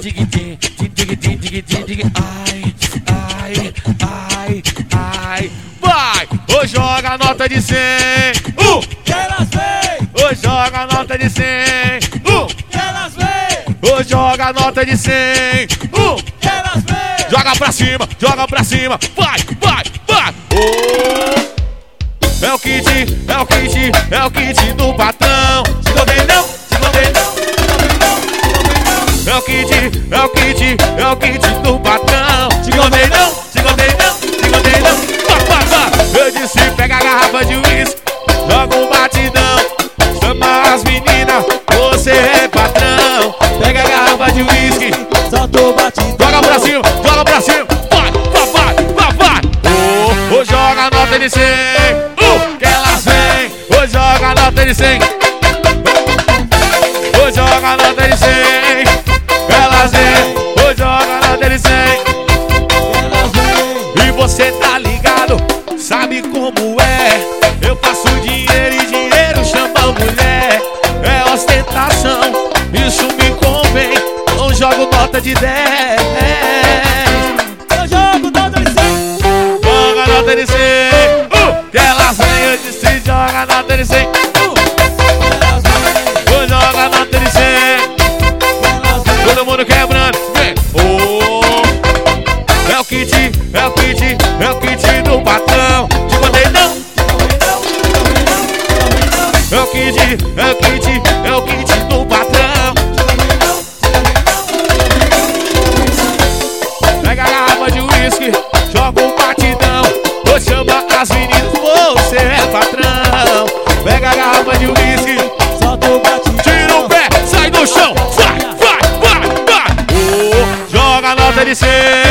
Ai, ai, ai, ai. Vai! Ô, joga a nota de 100. Que elas vem, Ô, joga a nota de 100. que elas vem, Ô, joga a nota de 100. que elas vem. Joga pra cima, joga pra cima. Vai, vai, vai. É o kit, é o kit, é o kit do patrão. Se gostei não, se gostei não. É o kit, é o kit, é o kit do patrão. Se gostei não, se gostei não, se gostei não. Pá, pá, pá. Eu disse pega a garrafa de uísque, joga um batidão. Chama as meninas, você é patrão. Pega a garrafa de uísque, Solta o batidão, joga pra cima, joga pra cima. Vai, vai, vai, vai, vai. Ô, joga a nota de 100. Que elas vem. Ô, joga a nota de 100. Ô, joga a nota de 100. Elas vem. Ô, joga a nota de 100. elas vem. E você tá ligado, sabe como é. Eu faço dinheiro e dinheiro chama mulher. É ostentação, isso me convém. Não jogo nota de 10. Eu jogo nota de 100. Joga nota de 100. Que elas vem, eu disse joga nota de 100. Elas vem, Ô, joga nota de 100. elas vem. Todo mundo quebrando, vem. É o kit, é o kit, é o kit do patrão. Te mandei não. É o kit, é o kit, é o kit do patrão. Pega a garrafa de uísque, joga um batidão. Ou chama as meninas, você é patrão. Pega a garrafa de uísque, Solta o batidão, tira o pé, sai do chão. Vai, vai, vai, vai. Joga a nota de 100.